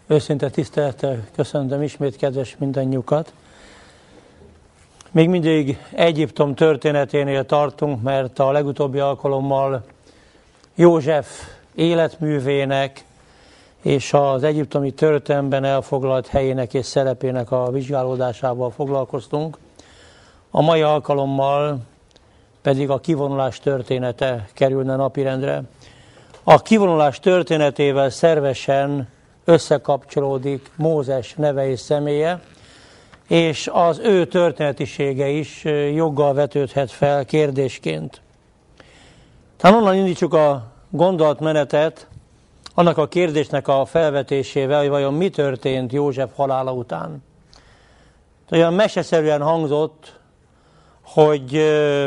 Őszinte tisztelettel köszöntöm ismét kedves mindannyiukat. Még mindig Egyiptom történeténél tartunk, mert a legutóbbi alkalommal József életművének és az egyiptomi történelemben elfoglalt helyének és szerepének a vizsgálódásával foglalkoztunk. A mai alkalommal pedig a kivonulás története kerülne napirendre. A kivonulás történetével szervesen összekapcsolódik Mózes neve és személye, és az ő történetisége is joggal vetődhet fel kérdésként. Tehát onnan indítsuk a gondolatmenetet annak a kérdésnek a felvetésével, hogy vajon mi történt József halála után. Olyan meseszerűen hangzott, hogy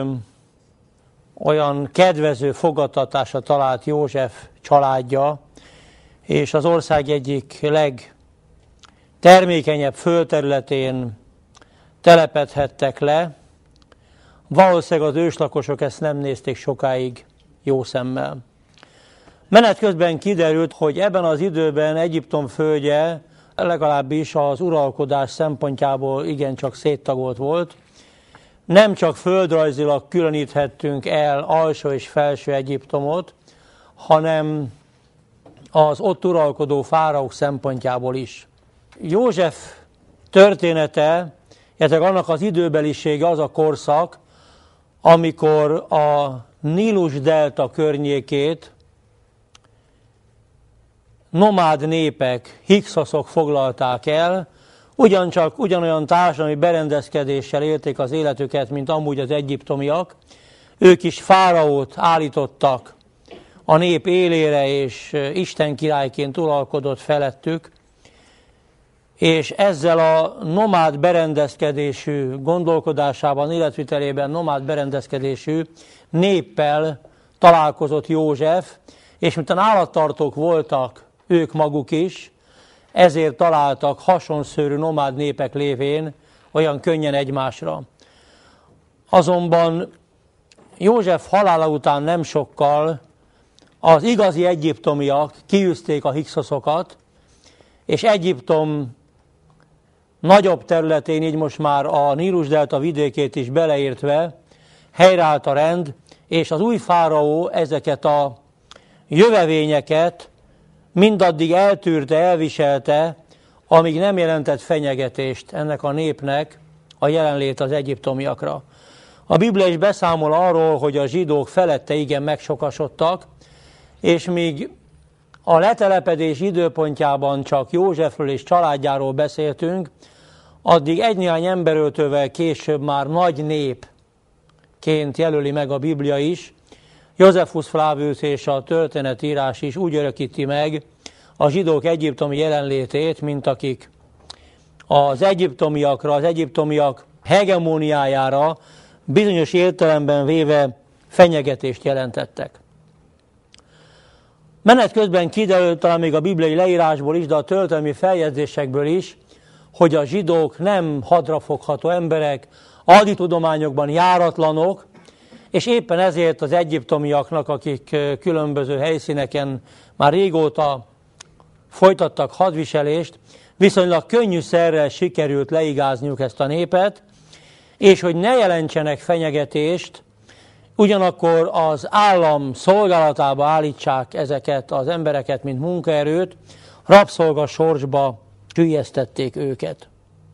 olyan kedvező fogadtatásra talált József családja, és az ország egyik legtermékenyebb földterületén telepedhettek le. Valószínűleg az őslakosok ezt nem nézték sokáig jó szemmel. Menet közben kiderült, hogy ebben az időben Egyiptom földje legalábbis az uralkodás szempontjából igencsak széttagolt volt. Nem csak földrajzilag különíthettünk el alsó és felső Egyiptomot, hanem az ott uralkodó fáraók szempontjából is. József története, illetve annak az időbelisége az a korszak, amikor a Nílus-delta környékét nomád népek, hiksoszok foglalták el, ugyanolyan társadalmi berendezkedéssel élték az életüket, mint amúgy az egyiptomiak. Ők is fáraót állítottak a nép élére, és Isten királyként uralkodott felettük, és ezzel a nomád berendezkedésű gondolkodásában, életvitelében nomád berendezkedésű néppel találkozott József, és miután állattartók voltak ők maguk is, ezért találtak hasonszőrű nomád népek lévén olyan könnyen egymásra. Azonban József halála után nem sokkal az igazi egyiptomiak kiűzték a hikszoszokat, és Egyiptom nagyobb területén, így most már a Nílus-delta vidékét is beleértve helyreállt a rend, és az új fáraó ezeket a jövevényeket mindaddig eltűrte, elviselte, amíg nem jelentett fenyegetést ennek a népnek a jelenlét az egyiptomiakra. A Biblia is beszámol arról, hogy a zsidók felette igen megsokasodtak, és míg a letelepedés időpontjában csak Józsefről és családjáról beszéltünk, addig egy-néhány emberöltővel később már nagy népként jelöli meg a Biblia is. Josephus Flavius és a történetírás is úgy örökíti meg a zsidók egyiptomi jelenlétét, mint akik az egyiptomiakra, az egyiptomiak hegemóniájára bizonyos értelemben véve fenyegetést jelentettek. Menet közben kiderült talán még a bibliai leírásból is, de a történelmi feljegyzésekből is, hogy a zsidók nem hadrafogható emberek, aditudományokban járatlanok, és éppen ezért az egyiptomiaknak, akik különböző helyszíneken már régóta folytattak hadviselést, viszonylag könnyűszerrel sikerült leigázniuk ezt a népet, és hogy ne jelentsenek fenyegetést, ugyanakkor az állam szolgálatába állítsák ezeket az embereket, mint munkaerőt, rabszolga sorsba süllyesztették őket.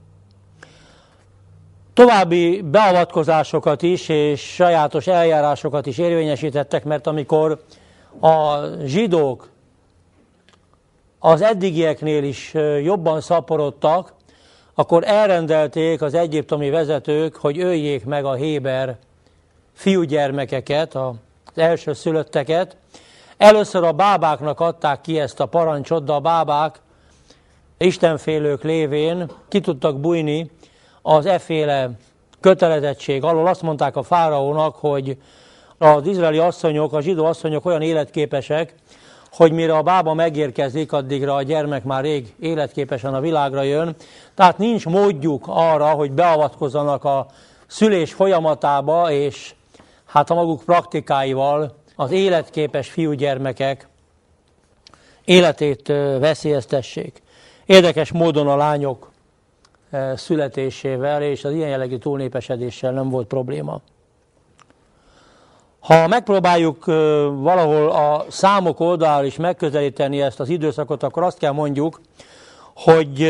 További beavatkozásokat is és sajátos eljárásokat is érvényesítettek, mert amikor a zsidók az eddigieknél is jobban szaporodtak, akkor elrendelték az egyiptomi vezetők, hogy öljék meg a héber fiúgyermekeket, az elsőszülötteket. Először a bábáknak adták ki ezt a parancsot, de a bábák istenfélők lévén ki tudtak bújni az efféle kötelezettség alól. Azt mondták a fáraónak, hogy az izraeli asszonyok, a zsidó asszonyok olyan életképesek, hogy mire a bába megérkezik, addigra a gyermek már rég életképesen a világra jön. Tehát nincs módjuk arra, hogy beavatkozzanak a szülés folyamatába, és hát a maguk praktikáival az életképes fiúgyermekek életét veszélyeztessék. Érdekes módon a lányok születésével és az ilyen jellegű túlnépesedéssel nem volt probléma. Ha megpróbáljuk valahol a számok oldaláról is megközelíteni ezt az időszakot, akkor azt kell mondjuk, hogy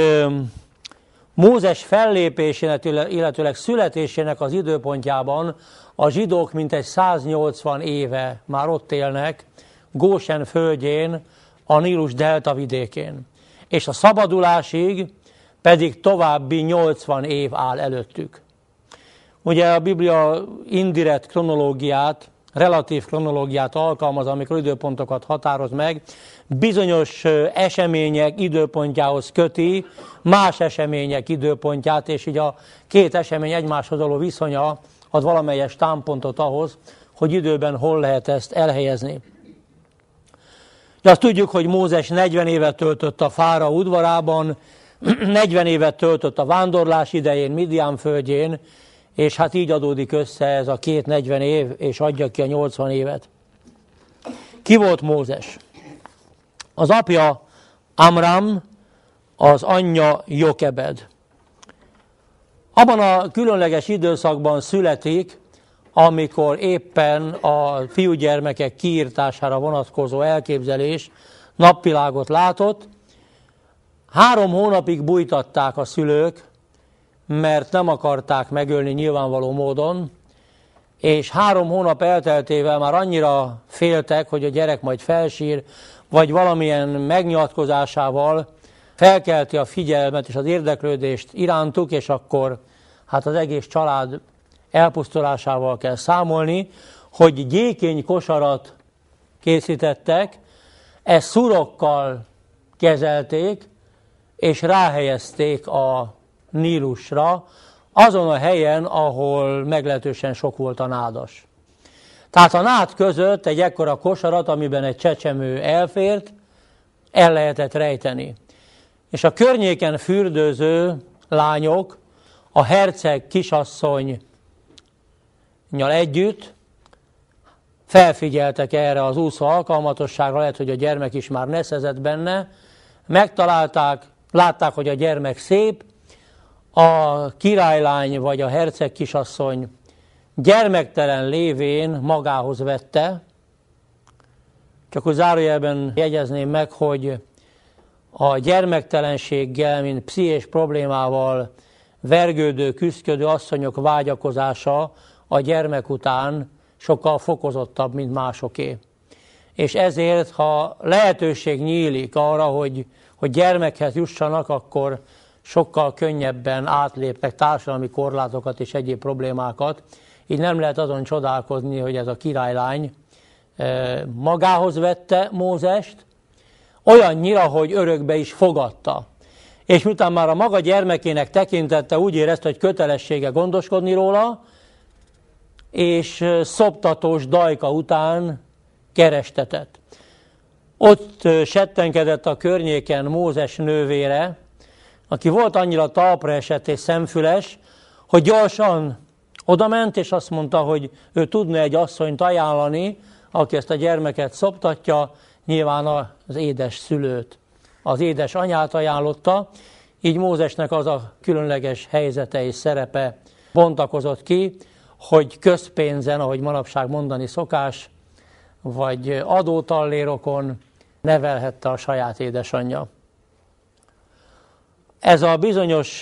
Mózes fellépésének, illetőleg születésének az időpontjában a zsidók mintegy 180 éve már ott élnek, Gósen földjén, a Nílus delta vidékén. És a szabadulásig pedig további 80 év áll előttük. Ugye a Biblia indirekt kronológiát, relatív kronológiát alkalmaz, amikor időpontokat határoz meg, bizonyos események időpontjához köti más események időpontját, és így a két esemény egymáshoz való viszonya ad valamelyes támpontot ahhoz, hogy időben hol lehet ezt elhelyezni. De azt tudjuk, hogy Mózes 40 évet töltött a fáraó udvarában, 40 évet töltött a vándorlás idején Midian földjén, és hát így adódik össze ez a két 40 év, és adja ki a 80 évet. Ki volt Mózes? Az apja Amram, az anyja Jokebed. Abban a különleges időszakban születik, amikor éppen a fiúgyermekek kiirtására vonatkozó elképzelés napvilágot látott. 3 hónapig bújtatták a szülők, mert nem akarták megölni nyilvánvaló módon, és 3 hónap elteltével már annyira féltek, hogy a gyerek majd felsír, vagy valamilyen megnyilatkozásával felkelti a figyelmet és az érdeklődést irántuk, és akkor hát az egész család elpusztulásával kell számolni, hogy gyékény kosarat készítettek, ezt szurokkal kezelték, és ráhelyezték a Nílusra, azon a helyen, ahol meglehetősen sok volt a nádas. Tehát a nád között egy ekkora kosarat, amiben egy csecsemő elfért, el lehetett rejteni. És a környéken fürdőző lányok a herceg kisasszonnyal együtt felfigyeltek erre az úszó alkalmatosságra, lehet, hogy a gyermek is már neszezett benne, megtalálták, látták, hogy a gyermek szép, a királylány vagy a herceg kisasszony gyermektelen lévén magához vette. Csak úgy zárójelben jegyezném meg, hogy a gyermektelenséggel, mint pszichés problémával vergődő, küszködő asszonyok vágyakozása a gyermek után sokkal fokozottabb, mint másoké. És ezért, ha lehetőség nyílik arra, hogy gyermekhez jussanak, akkor sokkal könnyebben átlépnek társadalmi korlátokat és egyéb problémákat. Így nem lehet azon csodálkozni, hogy ez a királylány magához vette Mózest, olyannyira, hogy örökbe is fogadta. És miután már a maga gyermekének tekintette, úgy érezte, hogy kötelessége gondoskodni róla, és szoptatós dajka után kerestetett. Ott settenkedett a környéken Mózes nővére, aki volt annyira talpra esett és szemfüles, hogy gyorsan odament, és azt mondta, hogy ő tudna egy asszonyt ajánlani, aki ezt a gyermeket szoptatja, nyilván az édes szülőt, az édes anyát ajánlotta, így Mózesnek az a különleges helyzete és szerepe bontakozott ki, hogy közpénzen, ahogy manapság mondani szokás, vagy adótallérokon nevelhette a saját édesanyja. Ez a bizonyos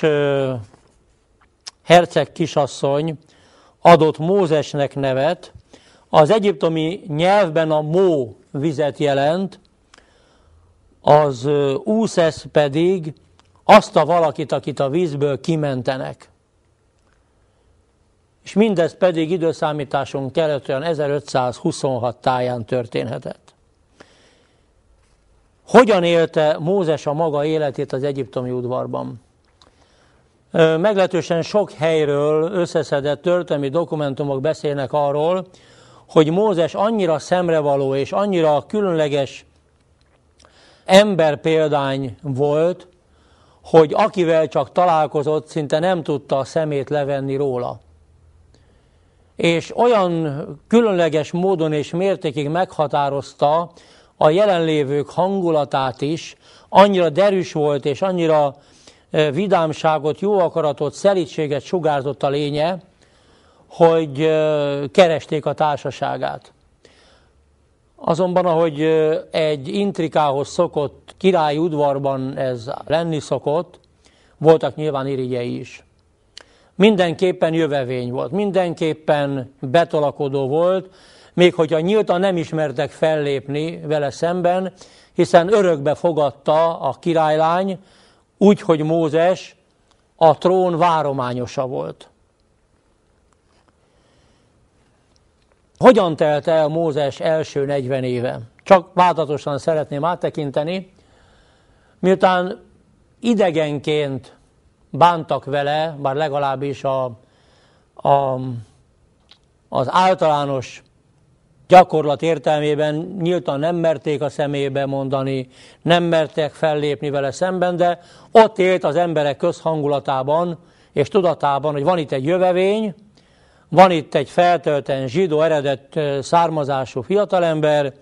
herceg kisasszony adott Mózesnek nevet, az egyiptomi nyelvben a mó vizet jelent, az úszesz pedig azt a valakit, akit a vízből kimentenek. És mindez pedig időszámításunk kellett olyan 1526 táján történhetett. Hogyan élte Mózes a maga életét az egyiptomi udvarban? Meglehetősen sok helyről összeszedett történelmi dokumentumok beszélnek arról, hogy Mózes annyira szemrevaló és annyira különleges emberpéldány volt, hogy akivel csak találkozott, szinte nem tudta a szemét levenni róla. És olyan különleges módon és mértékig meghatározta a jelenlévők hangulatát is, annyira derűs volt, és annyira vidámságot, jó akaratot, szelídséget sugárzott a lénye, hogy keresték a társaságát. Azonban, ahogy egy intrikához szokott királyi udvarban ez lenni szokott, voltak nyilván irigyei is. Mindenképpen jövevény volt, mindenképpen betolakodó volt, még hogyha nyíltan nem ismertek fellépni vele szemben, hiszen örökbe fogadta a királylány, úgy, hogy Mózes a trón várományosa volt. Hogyan telt el Mózes első 40 éve? Csak változatosan szeretném áttekinteni. Miután idegenként bántak vele, bár legalábbis az általános gyakorlat értelmében nyíltan nem merték a szemébe mondani, nem mertek fellépni vele szemben, de ott élt az emberek közhangulatában és tudatában, hogy van itt egy jövevény, van itt egy feltölten zsidó eredet származású fiatalember,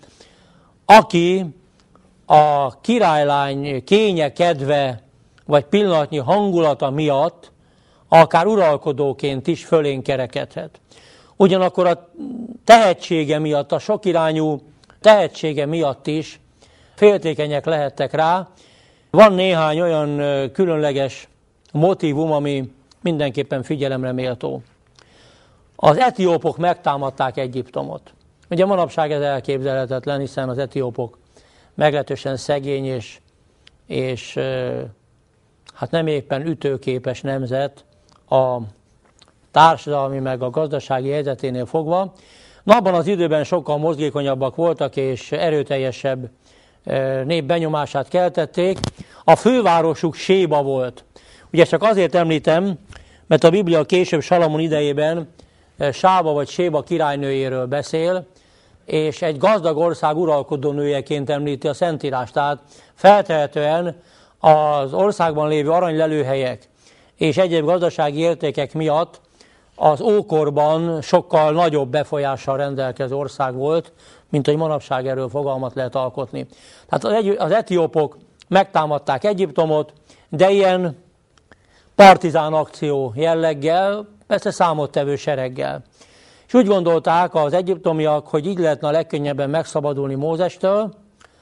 aki a királylány kénye, kedve vagy pillanatnyi hangulata miatt akár uralkodóként is fölénk kerekedhet. Ugyanakkor a tehetsége miatt, a sokirányú tehetsége miatt is féltékenyek lehettek rá. Van néhány olyan különleges motívum, ami mindenképpen figyelemre méltó. Az etiópok megtámadták Egyiptomot. Ugye manapság ez elképzelhetetlen, hiszen az etiópok meglehetősen szegény és hát nem éppen ütőképes nemzet a társadalmi meg a gazdasági helyzeténél fogva. Na, abban az időben sokkal mozgékonyabbak voltak és erőteljesebb nép benyomását keltették. A fővárosuk Séba volt. Ugye csak azért említem, mert a Biblia később Salamon idejében Sába vagy Séba királynőjéről beszél, és egy gazdag ország uralkodó nőjeként említi a Szentírás. Tehát feltehetően az országban lévő aranylelőhelyek és egyéb gazdasági értékek miatt az ókorban sokkal nagyobb befolyással rendelkező ország volt, mint hogy manapság erről fogalmat lehet alkotni. Tehát az etiópok megtámadták Egyiptomot, de ilyen partizán akció jelleggel, persze számottevő sereggel. És úgy gondolták az egyiptomiak, hogy így lehetne a legkönnyebben megszabadulni Mózestől,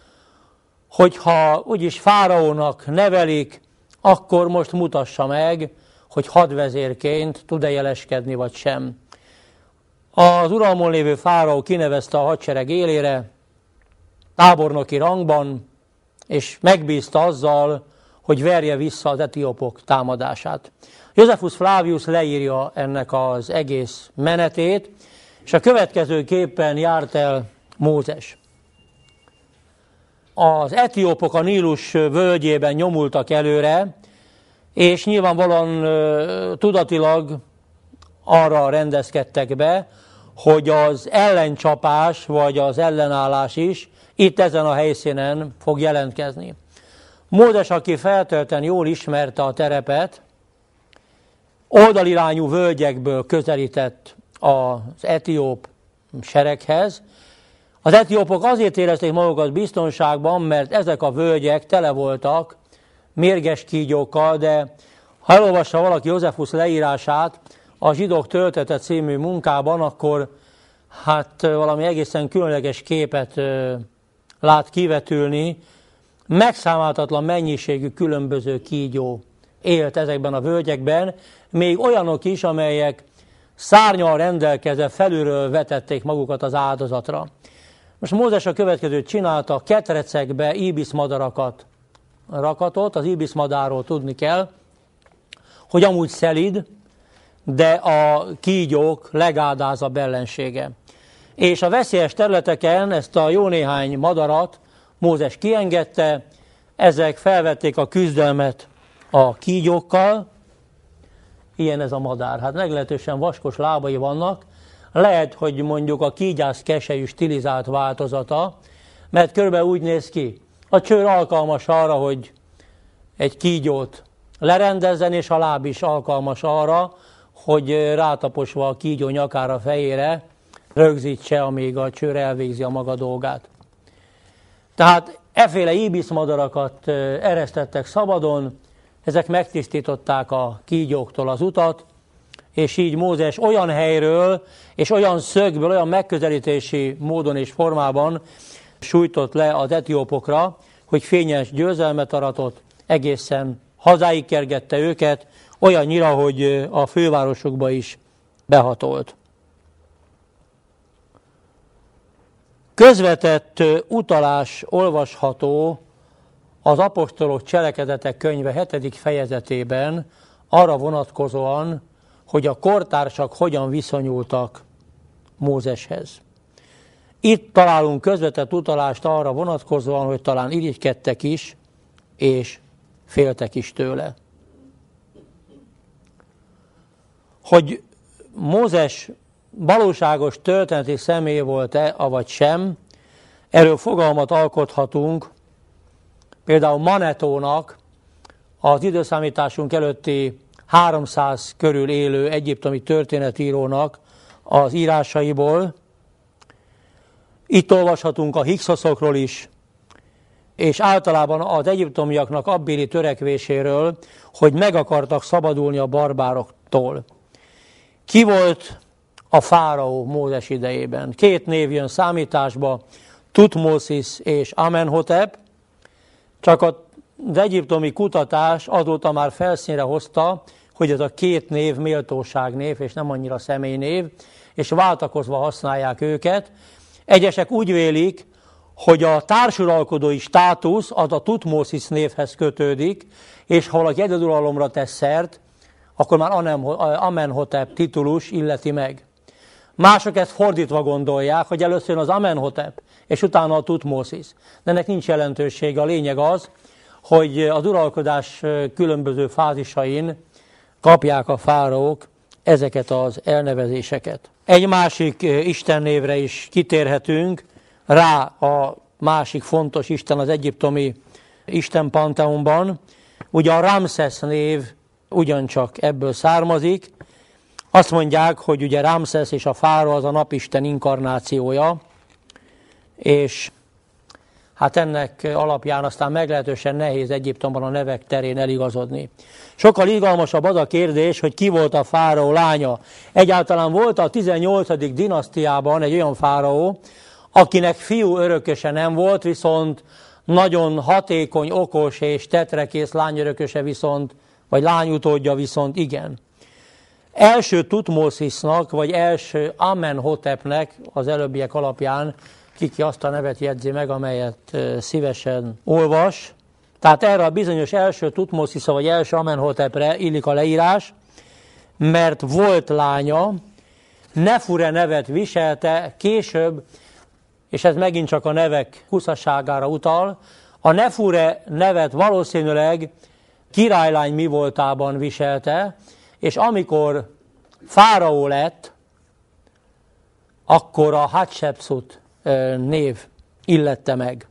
hogyha úgyis fáraónak nevelik, akkor most mutassa meg, hogy hadvezérként tud-e jeleskedni, vagy sem. Az uralmon lévő fáraó kinevezte a hadsereg élére, tábornoki rangban, és megbízta azzal, hogy verje vissza az etiópok támadását. Josephus Flavius leírja ennek az egész menetét, és a következőképpen járt el Mózes. Az etiópok a Nílus völgyében nyomultak előre, és nyilvánvalóan tudatilag arra rendezkedtek be, hogy az ellencsapás vagy az ellenállás is itt ezen a helyszínen fog jelentkezni. Mózes, aki feltölten jól ismerte a terepet, oldalirányú völgyekből közelített az etióp sereghez. Az etiópok azért érezték magukat biztonságban, mert ezek a völgyek tele voltak mérges kígyókkal, de ha elolvassa valaki Josephus leírását a Zsidók töltete című munkában, akkor hát valami egészen különleges képet lát kivetülni. Megszámáltatlan mennyiségű különböző kígyó élt ezekben a völgyekben, még olyanok is, amelyek szárnyal rendelkezve felülről vetették magukat az áldozatra. Most Mózes a következőt csinálta, ketrecekbe íbiszmadarakat rakatott. Az íbiszmadárról tudni kell, hogy amúgy szelíd, de a kígyók legádázabb ellensége. És a veszélyes területeken ezt a jó néhány madarat Mózes kiengedte, ezek felvették a küzdelmet a kígyókkal. Ilyen ez a madár. Hát meglehetősen vaskos lábai vannak. Lehet, hogy mondjuk a kígyász keselyű stilizált változata, mert körülbelül úgy néz ki. A csőr alkalmas arra, hogy egy kígyót lerendezzen, és a láb is alkalmas arra, hogy rátaposva a kígyó nyakára, fejére rögzítse, amíg a csőr elvégzi a maga dolgát. Tehát efféle íbiszmadarakat eresztettek szabadon, ezek megtisztították a kígyóktól az utat, és így Mózes olyan helyről és olyan szögből, olyan megközelítési módon és formában sújtott le az etiópokra, hogy fényes győzelmet aratott, egészen hazáig kergette őket, olyannyira, hogy a fővárosokba is behatolt. Közvetett utalás olvasható az apostolok cselekedetek könyve 7. fejezetében arra vonatkozóan, hogy a kortársak hogyan viszonyultak Mózeshez. Itt találunk közvetett utalást arra vonatkozóan, hogy talán irigykedtek is, és féltek is tőle. Hogy Mózes valóságos történeti személy volt-e, avagy sem, erről fogalmat alkothatunk, például Manetónak, az időszámításunk előtti 300 körül élő egyiptomi történetírónak az írásaiból. Itt olvashatunk a Hiksoszokról is, és általában az egyiptomiaknak abbéli törekvéséről, hogy meg akartak szabadulni a barbároktól. Ki volt a fáraó Mózes idejében? 2 név jön számításba, Tutmosis és Amenhotep, csak az egyiptomi kutatás azóta már felszínre hozta, hogy ez a 2 név méltóságnév, és nem annyira személynév, és váltakozva használják őket. Egyesek úgy vélik, hogy a társuralkodói státusz az a Tutmosis névhez kötődik, és ha valaki egyedülalomra tesz szert, akkor már Amenhotep titulus illeti meg. Mások ezt fordítva gondolják, hogy először az Amenhotep, és utána a Tutmosis. De ennek nincs jelentősége. A lényeg az, hogy az uralkodás különböző fázisain kapják a fáraók ezeket az elnevezéseket. Egy másik istennévre is kitérhetünk, rá a másik fontos isten az egyiptomi isten panteonban. Ugye a Ramszesz név ugyancsak ebből származik. Azt mondják, hogy ugye Ramszesz és a fáraó az a napisten inkarnációja, és hát ennek alapján aztán meglehetősen nehéz Egyiptomban a nevek terén eligazodni. Sokkal izgalmasabb az a kérdés, hogy ki volt a fáraó lánya. Egyáltalán volt a 18. dinasztiában egy olyan fáraó, akinek fiú örököse nem volt, viszont nagyon hatékony, okos és tetrekész lányörököse viszont, vagy lányutódja viszont igen. Első Tutmosisnak, vagy első Amenhotepnek az előbbiek alapján ki azt a nevet jegyzi meg, amelyet szívesen olvas. Tehát erre a bizonyos első Tutmosisra, vagy első Amenhotepre illik a leírás, mert volt lánya, Nefure nevet viselte, később, és ez megint csak a nevek huszaságára utal, a Nefure nevet valószínűleg királylány mi voltában viselte, és amikor fáraó lett, akkor a Hatshepsut név illette meg.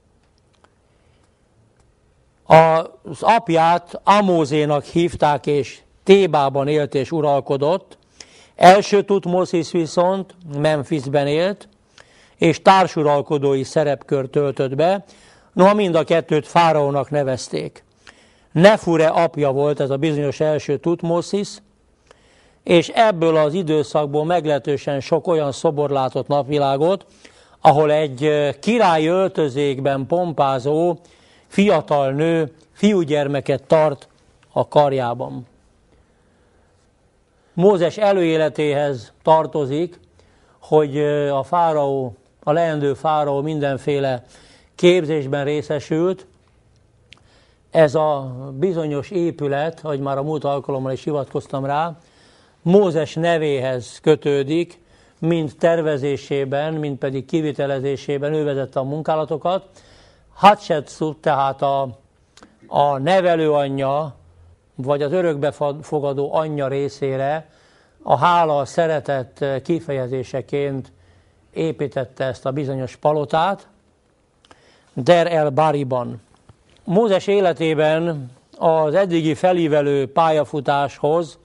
Az apját Amózénak hívták, és Tébában élt és uralkodott. Első Tutmosis viszont Memphisben élt, és társuralkodói szerepkört töltött be, noha mind a kettőt fáraónak nevezték. Nefure apja volt ez a bizonyos első Tutmosis, és ebből az időszakból meglehetősen sok olyan szobor látott napvilágot, ahol egy királyi öltözékben pompázó fiatal nő fiúgyermeket tart a karjában. Mózes előéletéhez tartozik, hogy a fáraó, a leendő fáraó mindenféle képzésben részesült. Ez a bizonyos épület, ahogy már a múlt alkalommal is hivatkoztam rá, Mózes nevéhez kötődik, mind tervezésében, mind pedig kivitelezésében ő vezette a munkálatokat. Hatshepsut, tehát a nevelőanyja, vagy az örökbefogadó anyja részére a hála, a szeretet kifejezéseként építette ezt a bizonyos palotát, Der el Bariban. Mózes életében az eddigi felívelő pályafutáshoz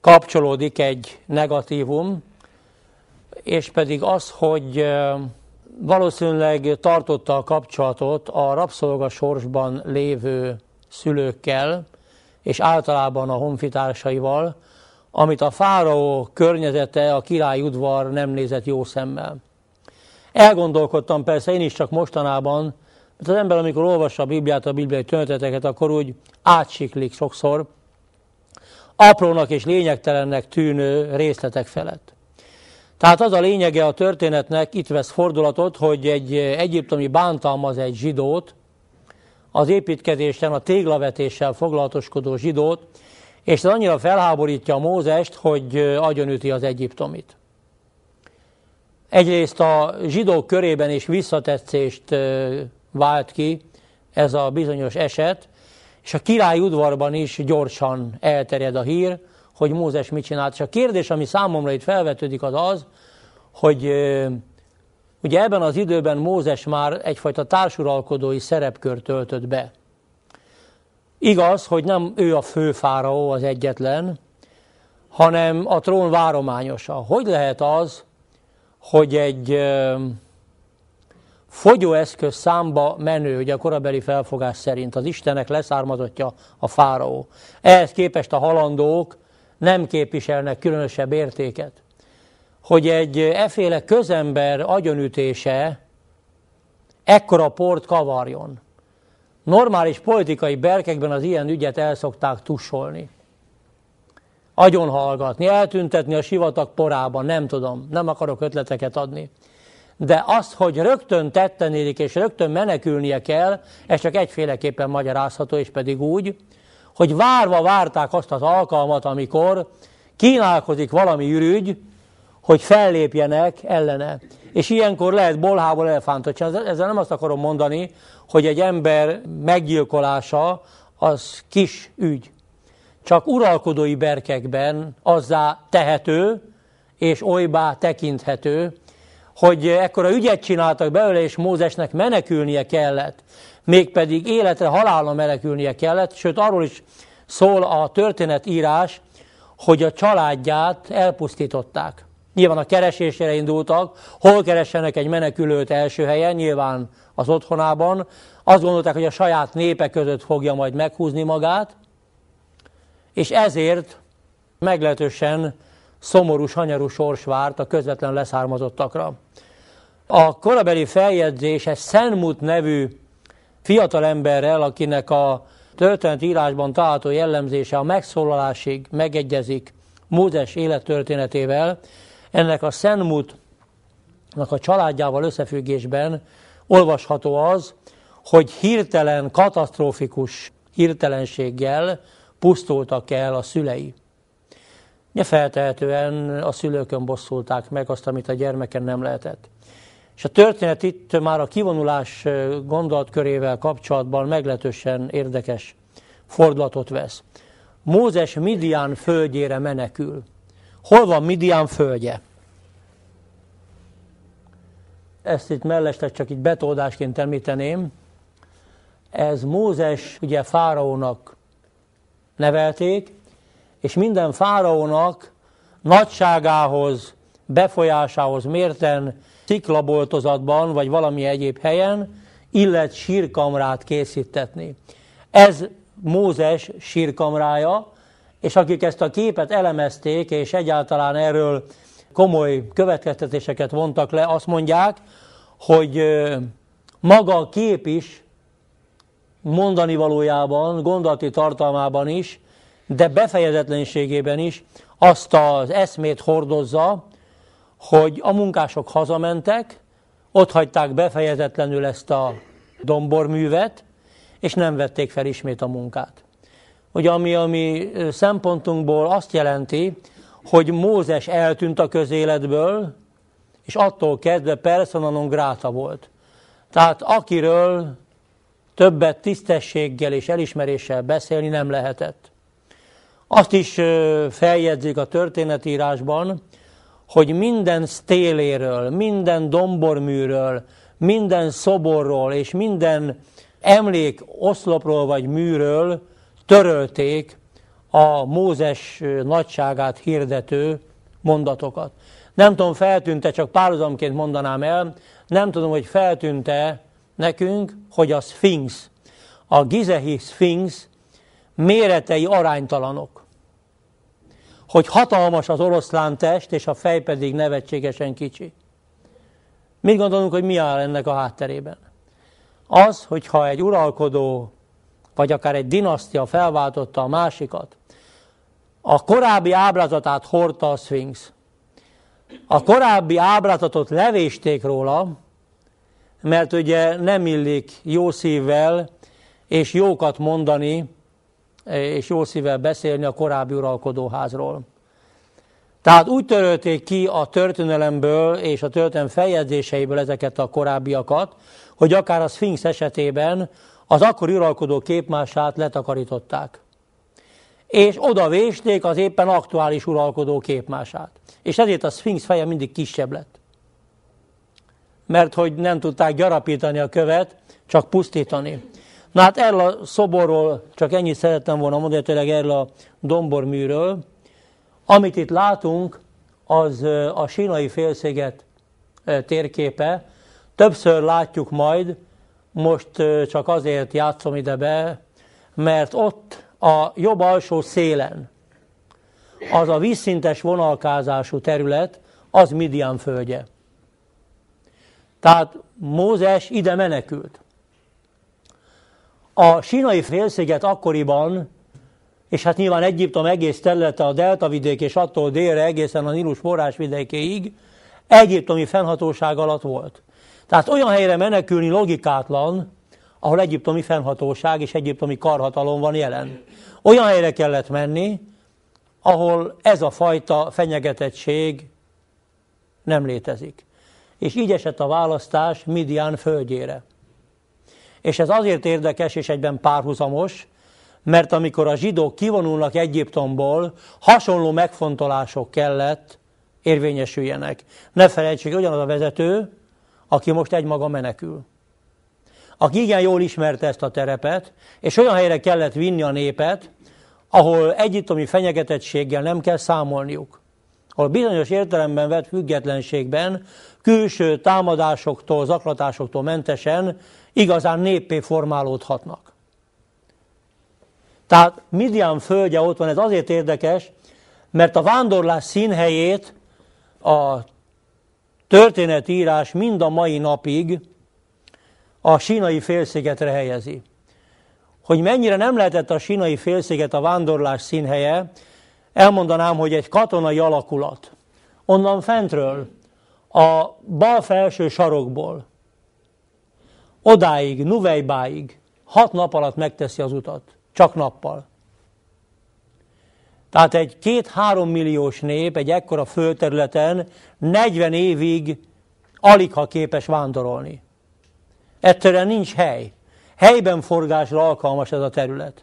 kapcsolódik egy negatívum, és pedig az, hogy valószínűleg tartotta a kapcsolatot a rabszolgasorsban lévő szülőkkel, és általában a honfitársaival, amit a fáraó környezete, a királyudvar nem nézett jó szemmel. Elgondolkodtam persze én is csak mostanában, mert az ember, amikor olvassa a Bibliát, a bibliai történeteket, akkor úgy átsiklik sokszor aprónak és lényegtelennek tűnő részletek felett. Tehát az a lényege a történetnek, itt vesz fordulatot, hogy egy egyiptomi bántalmaz egy zsidót, az építkezésen, a téglavetéssel foglalatoskodó zsidót, és ez annyira felháborítja a Mózest, hogy agyonüti az egyiptomit. Egyrészt a zsidók körében is visszatetszést vált ki ez a bizonyos eset, és a király udvarban is gyorsan elterjed a hír, hogy Mózes mit csinált. És a kérdés, ami számomra itt felvetődik, az az, hogy ugye ebben az időben Mózes már egyfajta társuralkodói szerepkört töltött be. Igaz, hogy nem ő a fő fáraó, az egyetlen, hanem a trón várományosa. Hogy lehet az, hogy egy fogyóeszköz számba menő, ugye a korabeli felfogás szerint az Istenek leszármazottja a fáraó. Ehhez képest a halandók nem képviselnek különösebb értéket. Hogy egy efféle közember agyonütése ekkora port kavarjon. Normális politikai berkekben az ilyen ügyet el szokták tussolni. Agyonhallgatni, eltüntetni a sivatag porában, nem tudom, nem akarok ötleteket adni. De azt, hogy rögtön tetten érik és rögtön menekülnie kell, ez csak egyféleképpen magyarázható, és pedig úgy, hogy várva várták azt az alkalmat, amikor kínálkozik valami ürügy, hogy fellépjenek ellene. És ilyenkor lehet bolhából elefántot csinálni. Ezzel nem azt akarom mondani, hogy egy ember meggyilkolása az kis ügy. Csak uralkodói berkekben azzá tehető és olybá tekinthető, hogy ekkora ügyet csináltak belőle, és Mózesnek menekülnie kellett, mégpedig életre, halálra menekülnie kellett, sőt arról is szól a történetírás, hogy a családját elpusztították. Nyilván a keresésre indultak, hol keressenek egy menekülőt első helyen, nyilván az otthonában. Azt gondolták, hogy a saját népe között fogja majd meghúzni magát, és ezért meglehetősen szomorú, sanyarú sors várt a közvetlen leszármazottakra. A korabeli feljegyzése Szenmut nevű fiatalemberrel, akinek a történetírásban található jellemzése a megszólalásig megegyezik Mózes élettörténetével, ennek a Szenmutnak a családjával összefüggésben olvasható az, hogy hirtelen, katasztrófikus hirtelenséggel pusztultak el a szülei. Feltehetően a szülőkön bosszulták meg azt, amit a gyermeken nem lehetett. És a történet itt már a kivonulás gondolatkörével kapcsolatban meglehetősen érdekes fordulatot vesz. Mózes Midian földjére menekül. Hol van Midian földje? Ezt itt mellesleg csak itt betoldásként említeném. Ez Mózes ugye fáraónak nevelték, és minden fáraónak nagyságához, befolyásához mérten sziklaboltozatban, vagy valami egyéb helyen illet sírkamrát készítetni. Ez Mózes sírkamrája, és akik ezt a képet elemezték, és egyáltalán erről komoly következtetéseket vontak le, azt mondják, hogy maga a kép is mondani valójában, gondolati tartalmában is, de befejezetlenségében is azt az eszmét hordozza, hogy a munkások hazamentek, ott hagyták befejezetlenül ezt a domborművet, és nem vették fel ismét a munkát. Ugye ami szempontunkból azt jelenti, hogy Mózes eltűnt a közéletből, és attól kezdve persona non grata volt. Tehát akiről többet tisztességgel és elismeréssel beszélni nem lehetett. Azt is feljegyzik a történetírásban, hogy minden sztéléről, minden domborműről, minden szoborról és minden emlék oszlopról vagy műről törölték a Mózes nagyságát hirdető mondatokat. Nem tudom, feltűnt-e, csak párhuzamként mondanám el, nem tudom, hogy feltűnt-e nekünk, hogy a szfinx, a gizehi szfinx méretei aránytalanok. Hogy hatalmas az oroszlán test, és a fej pedig nevetségesen kicsi. Mit gondolunk, hogy mi áll ennek a hátterében? Az, hogyha egy uralkodó, vagy akár egy dinasztia felváltotta a másikat, a korábbi ábrázatát hordta a szfinx. A korábbi ábrázatot levésték róla, mert ugye nem illik jó szívvel és jókat mondani, és jó szívvel beszélni a korábbi uralkodóházról. Tehát úgy törölték ki a történelemből és a történelem feljegyzéseiből ezeket a korábbiakat, hogy akár a szfinx esetében az akkori uralkodó képmását letakarították. És oda vésték az éppen aktuális uralkodó képmását. És ezért a szfinx feje mindig kisebb lett. Mert hogy nem tudták gyarapítani a követ, csak pusztítani. Na hát erről a szoborról csak ennyit szerettem volna mondani, tényleg erről a domborműről. Amit itt látunk, az a Sínai félsziget térképe. Többször látjuk majd, most csak azért játszom ide be, mert ott a jobb alsó szélen, az a vízszintes vonalkázású terület, az Midian földje. Tehát Mózes ide menekült. A Sínai félsziget akkoriban, és hát nyilván Egyiptom egész területe, a deltavidék és attól délre egészen a Nílus forrásvidékéig egyiptomi fennhatóság alatt volt. Tehát olyan helyre menekülni logikátlan, ahol egyiptomi fennhatóság és egyiptomi karhatalom van jelen. Olyan helyre kellett menni, ahol ez a fajta fenyegetettség nem létezik. És így esett a választás Midian földjére. És ez azért érdekes és egyben párhuzamos, mert amikor a zsidók kivonulnak Egyiptomból, hasonló megfontolások kellett érvényesüljenek. Ne felejtsék, ugyanaz a vezető, aki most egymaga menekül. Aki igen jól ismerte ezt a terepet, és olyan helyre kellett vinni a népet, ahol egyiptomi fenyegetettséggel nem kell számolniuk. Ahol bizonyos értelemben vett függetlenségben, külső támadásoktól, zaklatásoktól mentesen igazán néppé formálódhatnak. Tehát Midian földje ott van, ez azért érdekes, mert a vándorlás színhelyét a történetírás mind a mai napig a Sínai félszigetre helyezi. Hogy mennyire nem lehetett a Sínai félsziget a vándorlás színhelye, elmondanám, hogy egy katonai alakulat. Onnan fentről, a bal felső sarokból, odáig, Nuveibáig 6 nap alatt megteszi az utat. Csak nappal. Tehát egy 2-3 milliós nép egy ekkora földterületen 40 évig aligha képes vándorolni. Egyszerűen nincs hely. Helyben forgásra alkalmas ez a terület.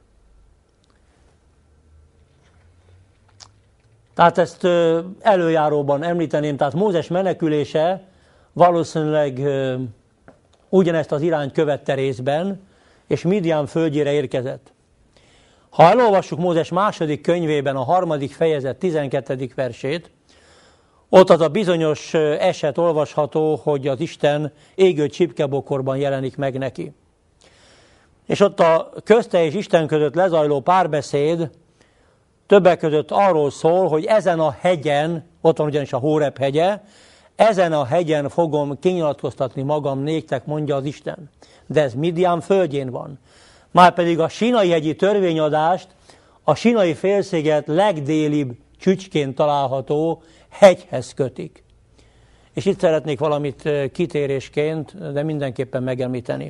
Tehát ezt előjáróban említeném, tehát Mózes menekülése valószínűleg ugyanezt az irányt követte részben, és Midian földjére érkezett. Ha elolvassuk Mózes második könyvében a 3. fejezet 12. versét, ott az a bizonyos eset olvasható, hogy az Isten égő csipkebokorban jelenik meg neki. És ott a közte és Isten között lezajló párbeszéd többek között arról szól, hogy ezen a hegyen, ott van ugyanis a Hóreb hegye, ezen a hegyen fogom kinyilatkoztatni magam néktek, mondja az Isten. De ez Midian földjén van. Márpedig a Sínai-hegyi törvényadást a Sínai félsziget legdélibb csücskén található hegyhez kötik. És itt szeretnék valamit kitérésként, de mindenképpen megemlíteni.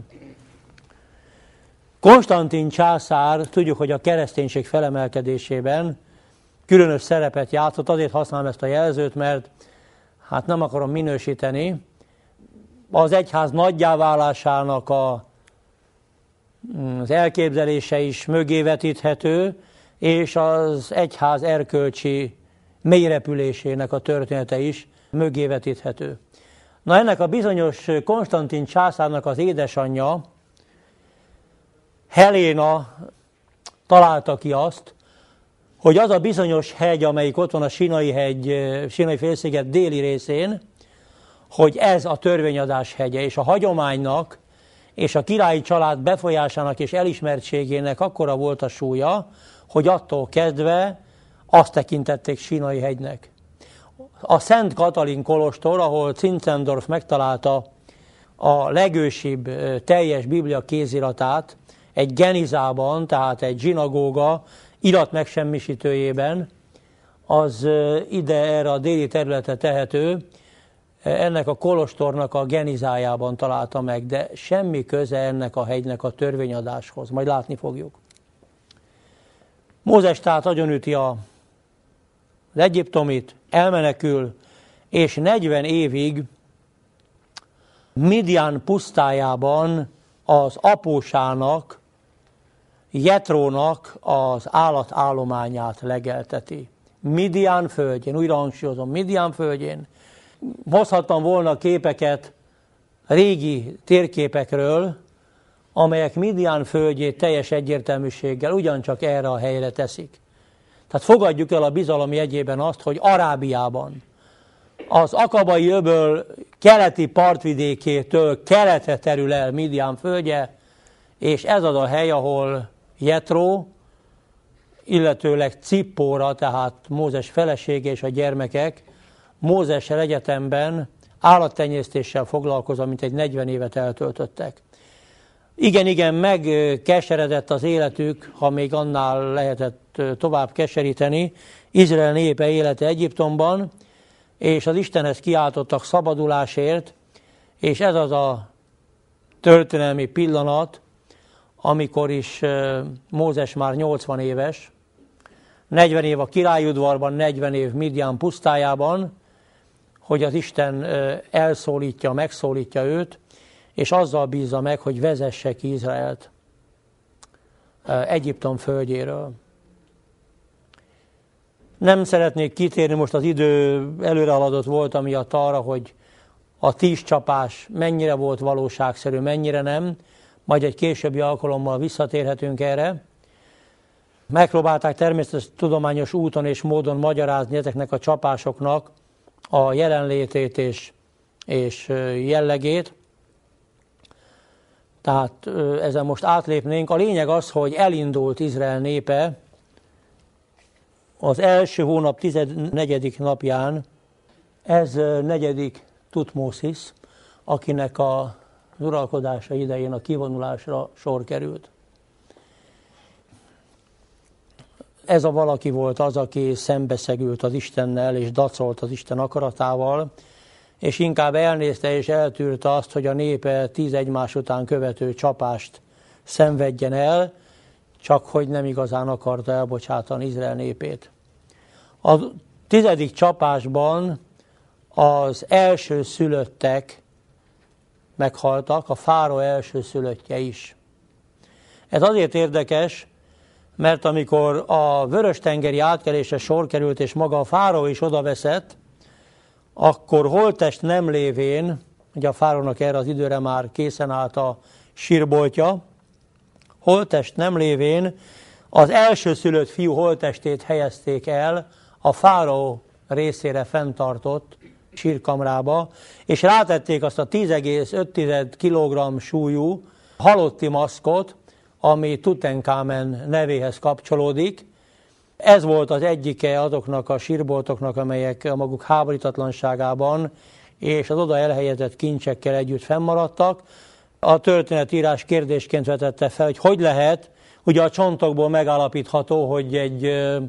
Konstantin császár, tudjuk, hogy a kereszténység felemelkedésében különös szerepet játszott, azért használom ezt a jelzőt, mert hát nem akarom minősíteni, az egyház nagyjá válásának az elképzelése is mögé vetíthető, és az egyház erkölcsi mélyrepülésének a története is mögé vetíthető. Na ennek a bizonyos Konstantin császárnak az édesanyja, Heléna találta ki azt, hogy az a bizonyos hegy, amelyik ott van a Sínai félsziget déli részén, hogy ez a törvényadás hegye, és a hagyománynak és a királyi család befolyásának és elismertségének akkora volt a súlya, hogy attól kezdve azt tekintették Sínai hegynek. A Szent Katalin kolostor, ahol Zinzendorf megtalálta a legősibb teljes Biblia kéziratát, egy genizában, tehát egy zsinagóga irat megsemmisítőjében, az ide erre a déli területre tehető, ennek a kolostornak a genizájában találta meg, de semmi köze ennek a hegynek a törvényadáshoz. Majd látni fogjuk. Mózes tehát agyonüti az egyiptomit, elmenekül, és 40 évig Midian pusztájában az apósának, Jetrónak az állatállományát legelteti. Midian földjén, újra hangsúlyozom, Midian földjén. Hozhattam volna képeket régi térképekről, amelyek Midian földjét teljes egyértelműséggel ugyancsak erre a helyre teszik. Tehát fogadjuk el a bizalom jegyében azt, hogy Arábiában, az Akabai öböl keleti partvidékétől keletre terül el Midian földje, és ez az a hely, ahol Jetró, illetőleg Cippóra, tehát Mózes felesége és a gyermekek Mózessel egyetemben állattenyésztéssel foglalkozva, mint egy 40 évet eltöltöttek. Igen, megkeseredett az életük, ha még annál lehetett tovább keseríteni, Izrael népe élete Egyiptomban, és az Istenhez kiáltottak szabadulásért, és ez az a történelmi pillanat, amikor is Mózes már 80 éves, 40 év a királyudvarban, 40 év Midian pusztájában, hogy az Isten elszólítja, megszólítja őt, és azzal bízza meg, hogy vezesse ki Izraelt Egyiptom földjéről. Nem szeretnék kitérni, most az idő előrehaladott volt, amiatt arra, hogy a 10 csapás mennyire volt valóságszerű, mennyire nem, majd egy későbbi alkalommal visszatérhetünk erre. Megpróbálták természettudományos úton és módon magyarázni ezeknek a csapásoknak a jelenlétét és jellegét. Tehát ezen most átlépnénk. A lényeg az, hogy elindult Izrael népe az első hónap 14. napján, ez 4. Tutmószis, akinek az uralkodása idején a kivonulásra sor került. Ez a valaki volt az, aki szembeszegült az Istennel, és dacolt az Isten akaratával, és inkább elnézte és eltűrte azt, hogy a népe 10 egymás után követő csapást szenvedjen el, csak hogy nem igazán akarta elbocsátani Izrael népét. A 10. csapásban az első szülöttek meghaltak, a fáraó első szülöttje is. Ez azért érdekes, mert amikor a Vörös-tengeri átkelésre sor került, és maga a fáraó is odaveszett, akkor holttest nem lévén, ugye a fáraónak erre az időre már készen állt a sírboltja, holttest nem lévén az elsőszülött fiú holttestét helyezték el a fáraó részére fenntartott sírkamrába, és rátették azt a 10,5 kg súlyú halotti maszkot, ami Tutenkámen nevéhez kapcsolódik. Ez volt az egyike azoknak a sírboltoknak, amelyek a maguk háborítatlanságában és az oda elhelyezett kincsekkel együtt fennmaradtak. A történetírás kérdésként vetette fel, hogy lehet, ugye a csontokból megállapítható, hogy egy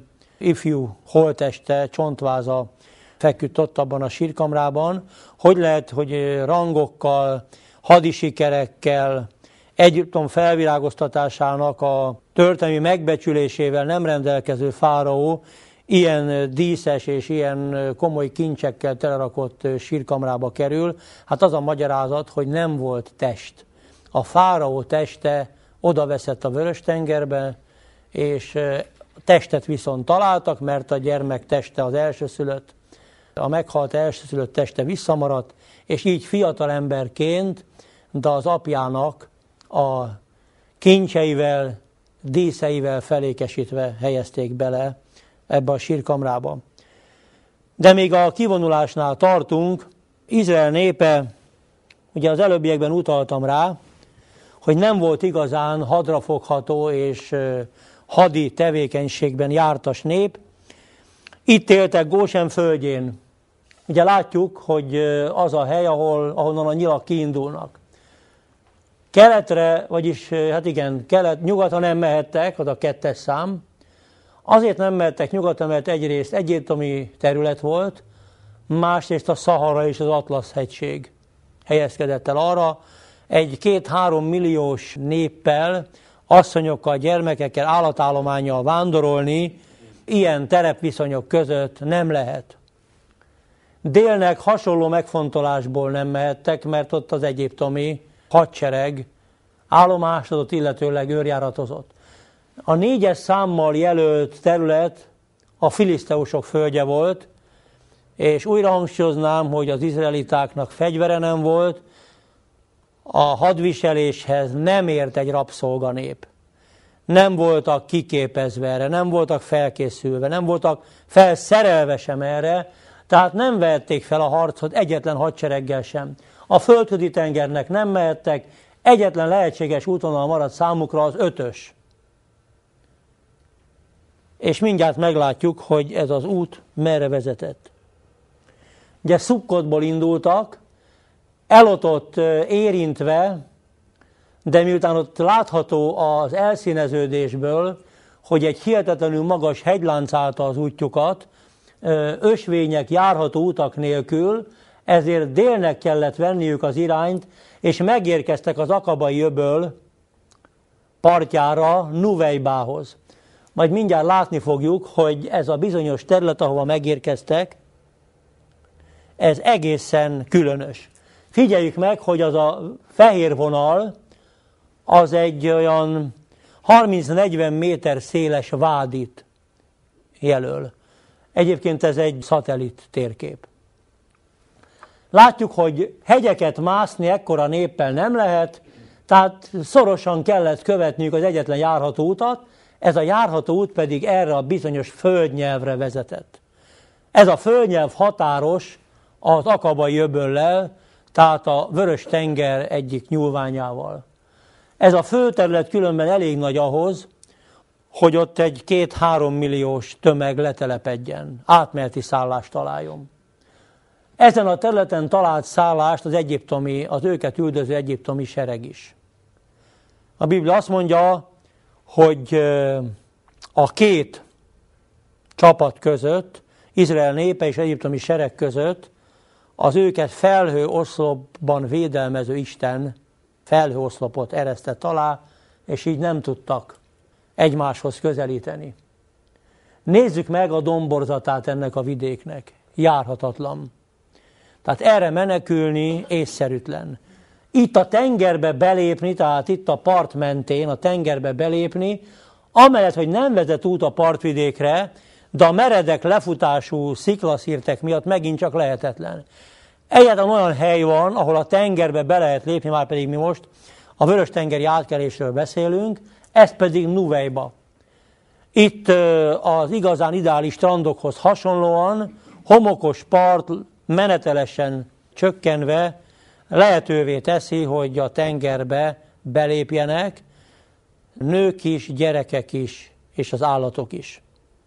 ifjú holtteste, csontváza feküdt ott abban a sírkamrában, hogy lehet, hogy rangokkal, hadisikerekkel, Egyiptom felvirágoztatásának a történelmi megbecsülésével nem rendelkező fáraó ilyen díszes és ilyen komoly kincsekkel telerakott sírkamrába kerül. Hát az a magyarázat, hogy nem volt test. A fáraó teste odaveszett a Vörös-tengerbe, és testet viszont találtak, mert a gyermek teste az elsőszülött, a meghalt elsőszülött teste visszamaradt, és így fiatalemberként, de az apjának a kincseivel, díszeivel felékesítve helyezték bele ebbe a sírkamrába. De még a kivonulásnál tartunk, Izrael népe, ugye az előbbiekben utaltam rá, hogy nem volt igazán hadrafogható és hadi tevékenységben jártas nép. Itt éltek Gósen földjén. Ugye látjuk, hogy az a hely, ahonnan a nyilak kiindulnak. Keletre, vagyis nyugatra nem mehettek, az a 2. szám. Azért nem mehettek nyugatra, mert egyrészt egyiptomi terület volt, másrészt a Szahara és az Atlasz-hegység helyezkedett el arra. Egy 2-3 milliós néppel, asszonyokkal, gyermekekkel, állatállománnyal vándorolni ilyen terepviszonyok között nem lehet. Délnek hasonló megfontolásból nem mehettek, mert ott az egyiptomi hadsereg állomásodott, illetőleg őrjáratozott. A 4. számmal jelölt terület a filiszteusok földje volt, és újra hangsúlyoznám, hogy az izraelitáknak fegyvere nem volt, a hadviseléshez nem ért egy rabszolganép. Nem voltak kiképezve erre, nem voltak felkészülve, nem voltak felszerelve sem erre, tehát nem vehették fel a harcot egyetlen hadsereggel sem. A Földközi tengernek nem mehettek, egyetlen lehetséges útvonal maradt számukra az 5-ös. És mindjárt meglátjuk, hogy ez az út merre vezetett. Ugye Szukkotból indultak, Elotot érintve, de miután ott látható az elszíneződésből, hogy egy hihetetlenül magas hegylánc állta az útjukat, ösvények, járható utak nélkül, ezért délnek kellett venniük az irányt, és megérkeztek az Akabai öböl partjára, Nuvejbához. Majd mindjárt látni fogjuk, hogy ez a bizonyos terület, ahova megérkeztek, ez egészen különös. Figyeljük meg, hogy az a fehér vonal, az egy olyan 30-40 méter széles vádit jelöl. Egyébként ez egy szatellit térkép. Látjuk, hogy hegyeket mászni ekkora néppel nem lehet, tehát szorosan kellett követniük az egyetlen járható utat, ez a járható út pedig erre a bizonyos földnyelvre vezetett. Ez a földnyelv határos az Akabai öböllel, tehát a Vörös-tenger egyik nyúlványával. Ez a földterület különben elég nagy ahhoz, hogy ott egy 2-3 milliós tömeg letelepedjen, átmeneti szállást találjon. Ezen a területen talált szállást az őket üldöző egyiptomi sereg is. A Biblia azt mondja, hogy a 2 csapat között, Izrael népe és egyiptomi sereg között az őket felhőoszlopban védelmező Isten felhőoszlopot eresztett alá, és így nem tudtak egymáshoz közelíteni. Nézzük meg a domborzatát ennek a vidéknek. Járhatatlan. Tehát erre menekülni észszerűtlen. Itt a tengerbe belépni, tehát itt a part mentén a tengerbe belépni, amellett, hogy nem vezet út a partvidékre, de a meredek lefutású sziklaszírtek miatt megint csak lehetetlen. Egyáltalán olyan hely van, ahol a tengerbe be lehet lépni, már pedig mi most a Vörös-tengeri átkelésről beszélünk, ez pedig Nuvejba. Itt az igazán ideális strandokhoz hasonlóan homokos part menetelesen csökkenve lehetővé teszi, hogy a tengerbe belépjenek nők is, gyerekek is, és az állatok is.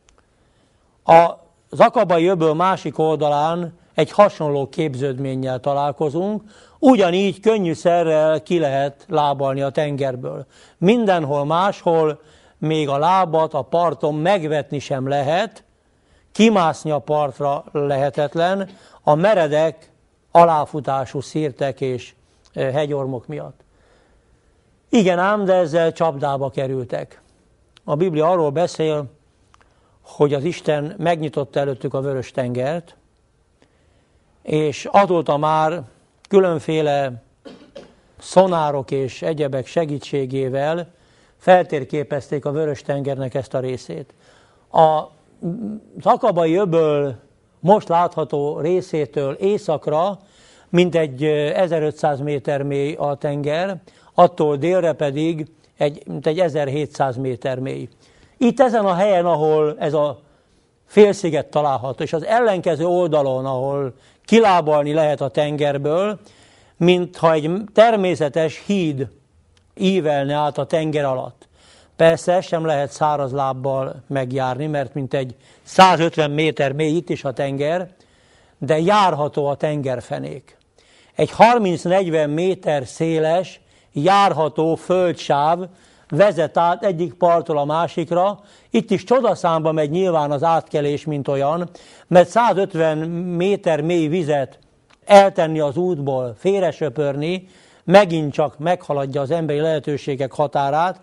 Az Akabai öböl másik oldalán egy hasonló képződménnyel találkozunk, ugyanígy könnyűszerrel ki lehet lábalni a tengerből. Mindenhol máshol még a lábat a parton megvetni sem lehet, kimászni a partra lehetetlen, a meredek aláfutású szírtek és hegyormok miatt. Igen ám, de ezzel csapdába kerültek. A Biblia arról beszél, hogy az Isten megnyitotta előttük a Vörös-tengert, és azóta már különféle szonárok és egyebek segítségével feltérképezték a Vörös-tengernek ezt a részét. Az Akabai öböl most látható részétől északra mintegy 1500 méter mély a tenger, attól délre pedig mintegy 1700 méter mély. Itt ezen a helyen, ahol ez a félsziget található, és az ellenkező oldalon, ahol kilábalni lehet a tengerből, mintha egy természetes híd ívelne át a tenger alatt. Persze sem lehet száraz lábbal megjárni, mert mintegy 150 méter mély itt is a tenger, de járható a tengerfenék. Egy 30-40 méter széles, járható földsáv vezet át egyik parttól a másikra. Itt is csodaszámba megy nyilván az átkelés, mint olyan, mert 150 méter mély vizet eltenni az útból, félresöpörni, megint csak meghaladja az emberi lehetőségek határát,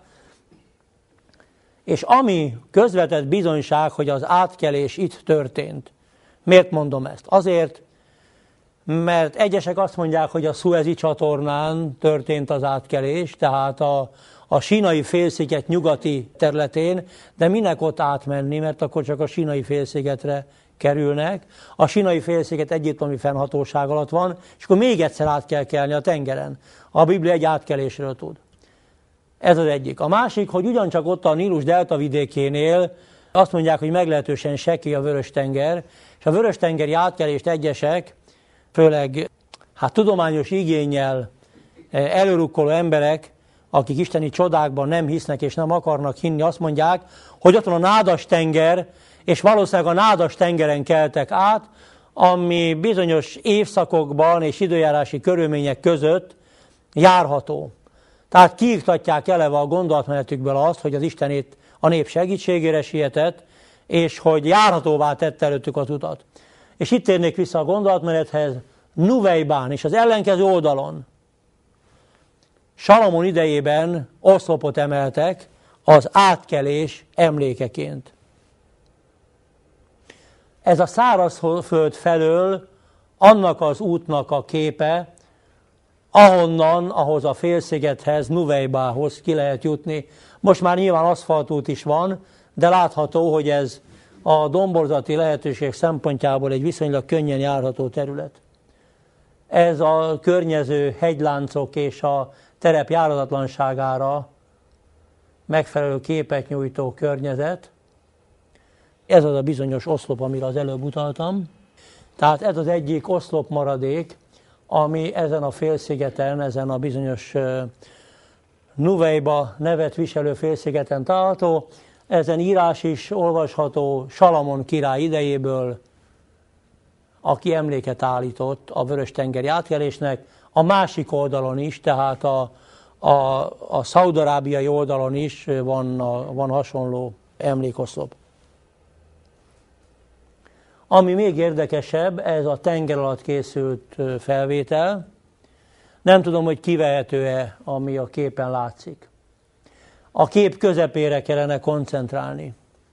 és ami közvetett bizonyság, hogy az átkelés itt történt. Miért mondom ezt? Azért, mert egyesek azt mondják, hogy a Szuezi csatornán történt az átkelés, tehát a Sínai félsziget nyugati területén, de minek ott átmenni, mert akkor csak a Sínai félszigetre kerülnek. A Sínai félsziget egyiptomi fennhatóság alatt van, és akkor még egyszer át kell kelni a tengeren. A Biblia egy átkelésről tud. Ez az egyik. A másik, hogy ugyancsak ott a Nílus delta vidékénél azt mondják, hogy meglehetősen sekély a Vörös-tenger, és a Vörös-tengeri átkelést egyesek, főleg tudományos igénnyel előrukkoló emberek, akik isteni csodákban nem hisznek és nem akarnak hinni, azt mondják, hogy ott van a Nádas-tenger, és valószínűleg a Nádas-tengeren keltek át, ami bizonyos évszakokban és időjárási körülmények között járható. Tehát kiiktatják eleve a gondolatmenetükből azt, hogy az Isten a nép segítségére sietett, és hogy járhatóvá tette előttük az utat. És itt térnék vissza a gondolatmenethez, Nuvejbán és az ellenkező oldalon Salamon idejében oszlopot emeltek az átkelés emlékeként. Ez a szárazföld felől annak az útnak a képe, ahonnan, ahhoz a félszigethez, Nuvejbához ki lehet jutni. Most már nyilván aszfaltút is van, de látható, hogy ez a domborzati lehetőség szempontjából egy viszonylag könnyen járható terület. Ez a környező hegyláncok és a terep járatatlanságára megfelelő képet nyújtó környezet. Ez az a bizonyos oszlop, amire az előbb utaltam. Tehát ez az egyik oszlop maradék, ami ezen a félszigeten, ezen a bizonyos Nuvejba nevet viselő félszigeten található. Ezen írás is olvasható Salamon király idejéből, aki emléket állított a Vörös-tengeri átkelésnek. A másik oldalon is, tehát a szaudarábiai oldalon is van hasonló emlékoszlop. Ami még érdekesebb, ez a tenger alatt készült felvétel. Nem tudom, hogy kivehető-e, ami a képen látszik. A kép közepére kellene koncentrálni.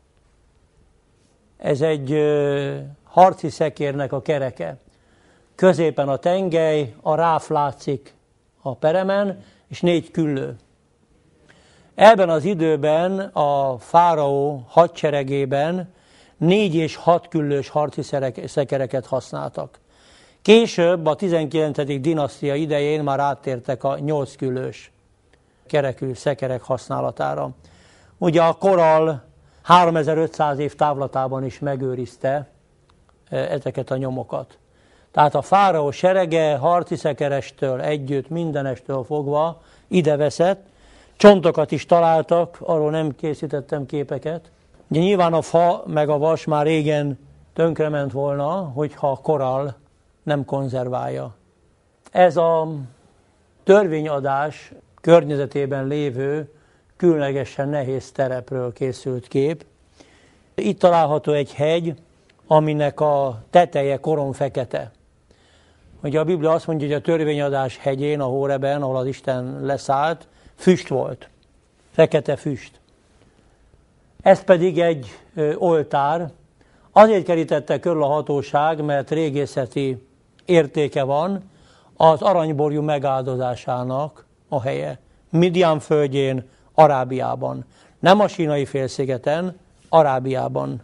Ez egy harci szekérnek a kereke. Középen a tengely, a ráf látszik a peremen, és 4 küllő. Ebben az időben a fáraó hadseregében 4 és 6 küllős harci szekereket használtak. Később, a 19. dinasztia idején már áttértek a 8 küllős kerekű szekerek használatára. Ugye a korall 3500 év távlatában is megőrizte ezeket a nyomokat. Tehát a fáraó serege harci szekerestől együtt, mindenestől fogva ide veszett. Csontokat is találtak, arról nem készítettem képeket. Ugye nyilván a fa meg a vas már régen tönkrement volna, hogyha a korall nem konzerválja. Ez a törvényadás környezetében lévő, különlegesen nehéz terepről készült kép. Itt található egy hegy, aminek a teteje koronfekete. Ugye a Biblia azt mondja, hogy a törvényadás hegyén, a Hóreben, ahol az Isten leszállt, füst volt. Fekete füst. Ez pedig egy oltár. Azért kerítette körül a hatóság, mert régészeti értéke van, az aranyborjú megáldozásának a helye. Midian földjén, Arábiában. Nem a Sínai félszigeten, Arábiában.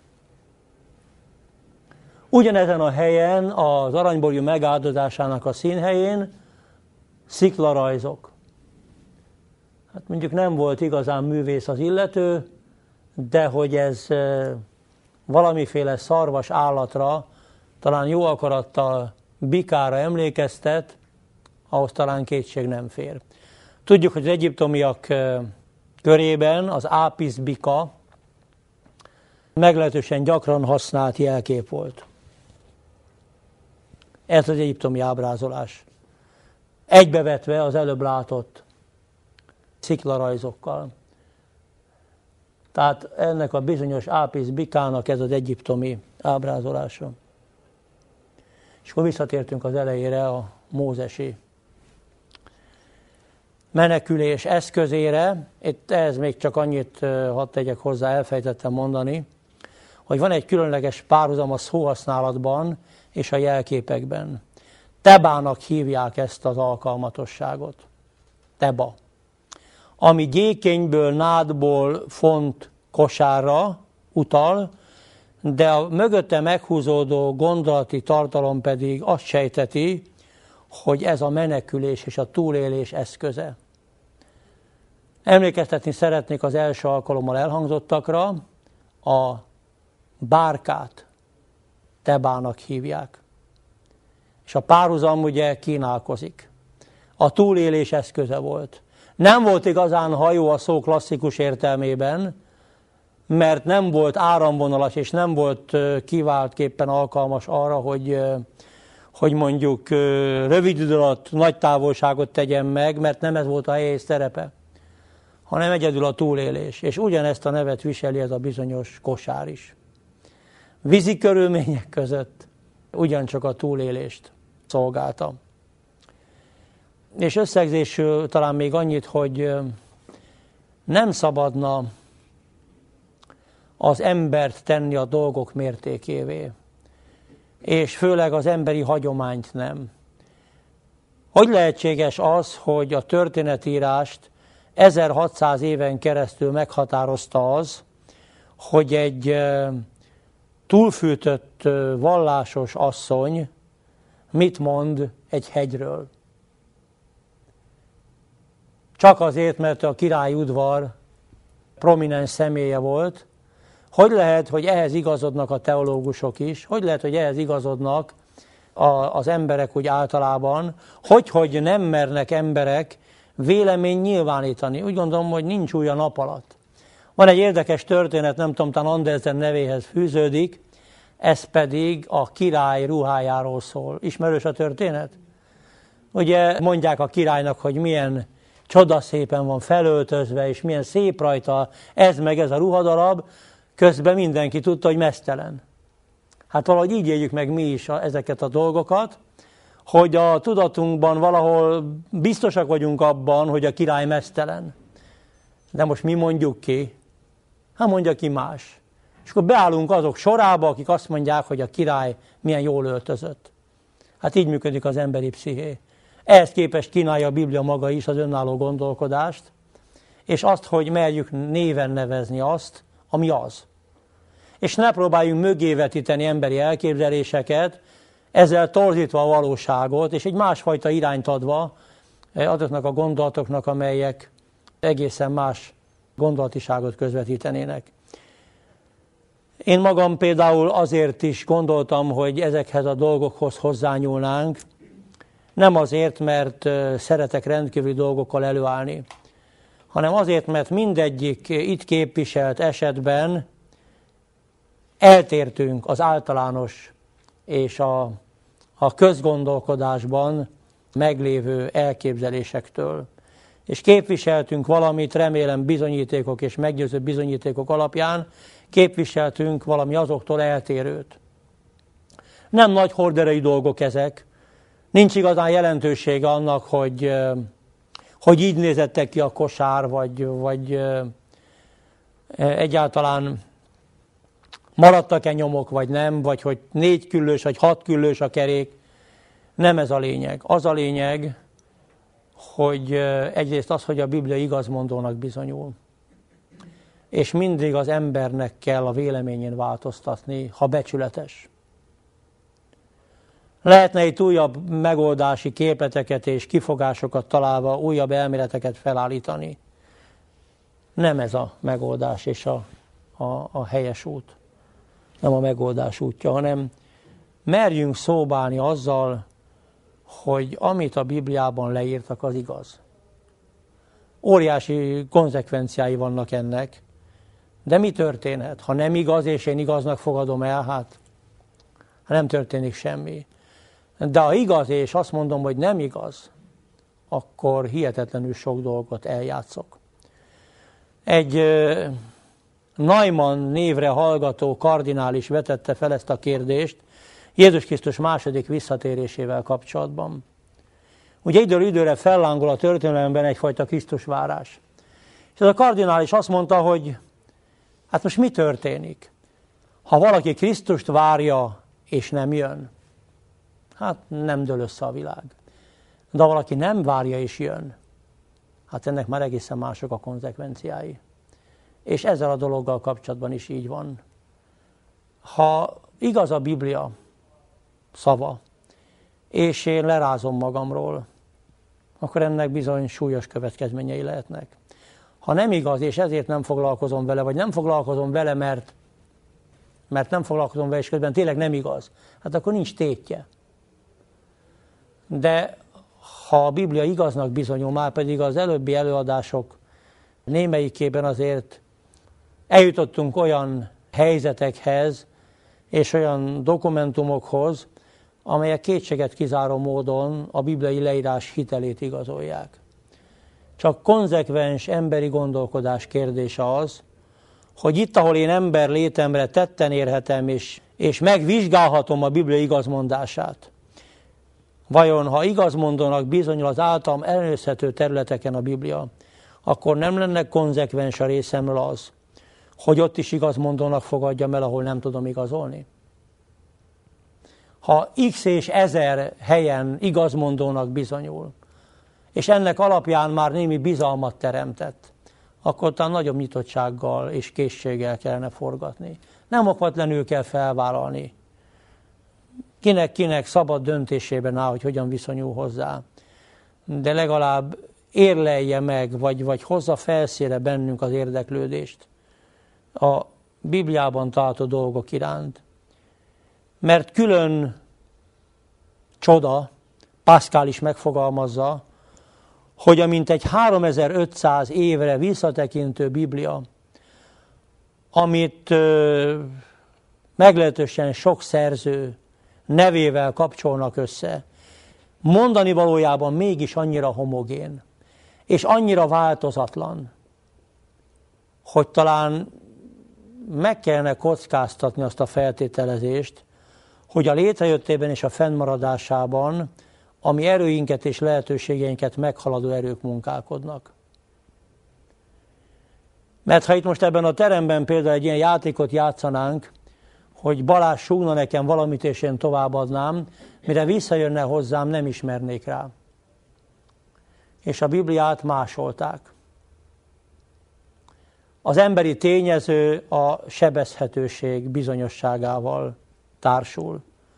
Ugyanezen a helyen, az aranyborjú megáldozásának a színhelyén sziklarajzok. Hát mondjuk nem volt igazán művész az illető, de hogy ez valamiféle szarvas állatra, talán jó akarattal bikára emlékeztet, ahhoz talán kétség nem fér. Tudjuk, hogy az egyiptomiak körében az ápisz bika meglehetősen gyakran használt jelkép volt. Ez az egyiptomi ábrázolás. Egybevetve az előbb látott sziklarajzokkal. Tehát ennek a bizonyos ápisz bikának ez az egyiptomi ábrázolása. És akkor visszatértünk az elejére, a mózesi menekülés eszközére. Itt ehhez még csak annyit hadd tegyek hozzá, elfejtettem mondani, hogy van egy különleges párhuzam a szóhasználatban és a jelképekben. Tebának hívják ezt az alkalmatosságot. Teba. Ami gyékenyből, nádból font kosárra utal, de a mögötte meghúzódó gondolati tartalom pedig azt sejteti, hogy ez a menekülés és a túlélés eszköze. Emlékeztetni szeretnék az első alkalommal elhangzottakra, a bárkát Tebának hívják. És a párhuzam ugye kínálkozik. A túlélés eszköze volt. Nem volt igazán hajó a szó klasszikus értelmében, mert nem volt áramvonalas, és nem volt kiváltképpen alkalmas arra, hogy mondjuk rövid idő alatt nagy távolságot tegyen meg, mert nem ez volt a helyi szerepe, hanem egyedül a túlélés. És ugyanezt a nevet viseli ez a bizonyos kosár is. Vízi körülmények között ugyancsak a túlélést szolgálta. És összegzésül talán még annyit, hogy nem szabadna az embert tenni a dolgok mértékévé, és főleg az emberi hagyományt nem. Hogy lehetséges az, hogy a történetírást 1600 éven keresztül meghatározta az, hogy egy túlfűtött vallásos asszony mit mond egy hegyről? Csak azért, mert a királyi udvar prominens személye volt. Hogy lehet, hogy ehhez igazodnak a teológusok is? Hogy lehet, hogy ehhez igazodnak az emberek úgy általában? Hogy nem mernek emberek vélemény nyilvánítani? Úgy gondolom, hogy nincs új a nap alatt. Van egy érdekes történet, nem tudom, talán Andersen nevéhez fűződik, ez pedig a király ruhájáról szól. Ismerős a történet? Ugye mondják a királynak, hogy milyen csodaszépen van felöltözve, és milyen szép rajta ez meg ez a ruhadarab, közben mindenki tudta, hogy meztelen. Hát valahogy így éljük meg mi is ezeket a dolgokat, hogy a tudatunkban valahol biztosak vagyunk abban, hogy a király meztelen. De most mi mondjuk ki? Hát mondja ki más. És akkor beállunk azok sorába, akik azt mondják, hogy a király milyen jól öltözött. Hát így működik az emberi psziché. Ehhez képest kínálja a Biblia maga is az önálló gondolkodást, és azt, hogy merjük néven nevezni azt, ami az. És ne próbáljunk mögévetíteni emberi elképzeléseket, ezzel torzítva a valóságot, és egy másfajta irányt adva azoknak a gondolatoknak, amelyek egészen más gondolatiságot közvetítenének. Én magam például azért is gondoltam, hogy ezekhez a dolgokhoz hozzányúlnánk, nem azért, mert szeretek rendkívüli dolgokkal előállni, hanem azért, mert mindegyik itt képviselt esetben eltértünk az általános és a közgondolkodásban meglévő elképzelésektől. És képviseltünk valamit, remélem bizonyítékok és meggyőző bizonyítékok alapján, képviseltünk valami azoktól eltérőt. Nem nagy horderejű dolgok ezek, nincs igazán jelentősége annak, hogy így nézettek ki a kosár, vagy egyáltalán maradtak-e nyomok, vagy nem, vagy hogy 4 küllős, vagy 6 küllős a kerék. Nem ez a lényeg. Az a lényeg, hogy egyrészt az, hogy a Biblia igazmondónak bizonyul. És mindig az embernek kell a véleményén változtatni, ha becsületes. Lehetne itt újabb megoldási képleteket és kifogásokat találva újabb elméleteket felállítani. Nem ez a megoldás és a helyes út. nem a megoldás útja, hanem merjünk szóbálni azzal, hogy amit a Bibliában leírtak, az igaz. Óriási konzekvenciái vannak ennek, de mi történhet? Ha nem igaz, és én igaznak fogadom el, hát nem történik semmi. De ha igaz, és azt mondom, hogy nem igaz, akkor hihetetlenül sok dolgot eljátszok. Egy Neumann névre hallgató kardinális vetette fel ezt a kérdést Jézus Krisztus második visszatérésével kapcsolatban. Ugye időről időre fellángol a történelemben egyfajta Krisztusvárás. És ez a kardinális azt mondta, hogy hát most mi történik? Ha valaki Krisztust várja, és nem jön, hát nem dől össze a világ. De ha valaki nem várja és jön, hát ennek már egészen mások a konzekvenciái. És ezzel a dologgal kapcsolatban is így van. Ha igaz a Biblia szava, és én lerázom magamról, akkor ennek bizony súlyos következményei lehetnek. Ha nem igaz, és ezért nem foglalkozom vele, vagy nem foglalkozom vele, mert nem foglalkozom vele, és közben tényleg nem igaz, hát akkor nincs tétje. De ha a Biblia igaznak bizonyul, már pedig az előbbi előadások némelyikében azért eljutottunk olyan helyzetekhez, és olyan dokumentumokhoz, amelyek kétséget kizáró módon a bibliai leírás hitelét igazolják. Csak konzekvens emberi gondolkodás kérdése az, hogy itt, ahol én ember létemre tetten érhetem, és megvizsgálhatom a Biblia igazmondását, vajon, ha igazmondónak bizonyul az általam ellenőrizhető területeken a Biblia, akkor nem lenne konzekvens a részemről az, hogy ott is igazmondónak fogadjam el, ahol nem tudom igazolni? Ha x és 1000 helyen igazmondónak bizonyul, és ennek alapján már némi bizalmat teremtett, akkor talán nagyobb nyitottsággal és készséggel kellene forgatni. Nem okvetlenül kell felvállalni. Kinek szabad döntésében áll, hogy hogyan viszonyul hozzá. De legalább érlelje meg, vagy hozza felszínre bennünk az érdeklődést a Bibliában található dolgok iránt. Mert külön csoda, Pascal is megfogalmazza, hogy a mintegy 3500 évre visszatekintő Biblia, amit meglehetősen sok szerző nevével kapcsolnak össze, mondani valójában mégis annyira homogén, és annyira változatlan, hogy talán meg kellene kockáztatni azt a feltételezést, hogy a létrejöttében és a fennmaradásában a mi erőinket és lehetőségeinket meghaladó erők munkálkodnak. Mert ha itt most ebben a teremben például egy ilyen játékot játszanánk, hogy Balázs súgna nekem valamit, és én továbbadnám, mire visszajönne hozzám, nem ismernék rá. És a Bibliát másolták. Az emberi tényező a sebezhetőség bizonyosságával társul.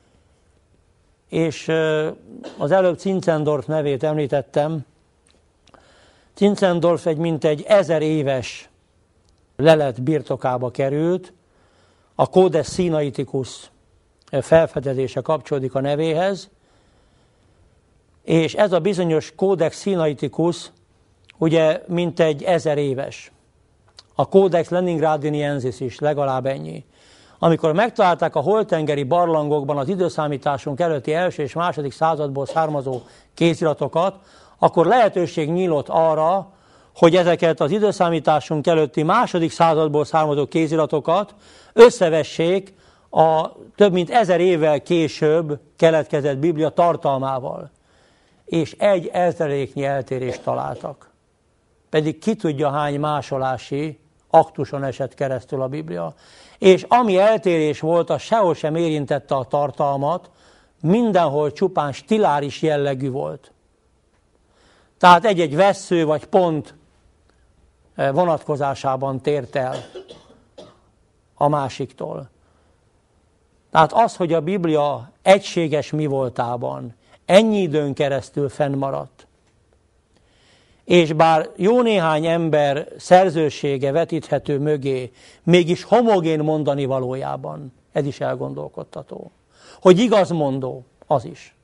És az előbb Zinzendorf nevét említettem. Zinzendorf egy mintegy 1000 éves lelet birtokába került, a Codex Sinaiticus felfedezése kapcsolódik a nevéhez, és ez a bizonyos Codex Sinaiticus ugye mintegy 1000 éves. A Codex Leningradiniensis is legalább ennyi. Amikor megtalálták a holtengeri barlangokban az időszámításunk előtti első és második századból származó kéziratokat, akkor lehetőség nyílt arra, hogy ezeket az időszámításunk előtti második századból származó kéziratokat összevessék a több mint 1000 évvel később keletkezett Biblia tartalmával. És 1000 eltérést találtak. Pedig ki tudja hány másolási aktuson esett keresztül a Biblia. És ami eltérés volt, az sehol sem érintette a tartalmat, mindenhol csupán stiláris jellegű volt. Tehát egy-egy vessző vagy pont vonatkozásában tért el a másiktól. Tehát az, hogy a Biblia egységes mi voltában ennyi időn keresztül fennmaradt, és bár jó néhány ember szerzősége vetíthető mögé, mégis homogén mondani valójában, Ez is elgondolkodtató. Hogy igazmondó, az is.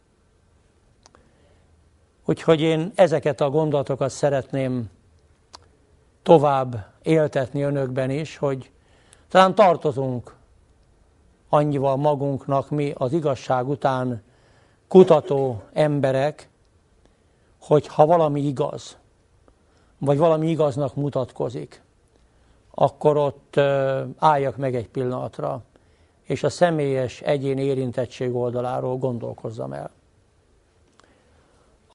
Úgyhogy én ezeket a gondolatokat szeretném tovább éltetni önökben is, hogy talán tartozunk annyival magunknak mi az igazság után kutató emberek, hogy ha valami igaz, vagy valami igaznak mutatkozik, akkor ott álljak meg egy pillanatra, és a személyes egyén érintettség oldaláról gondolkozzam el.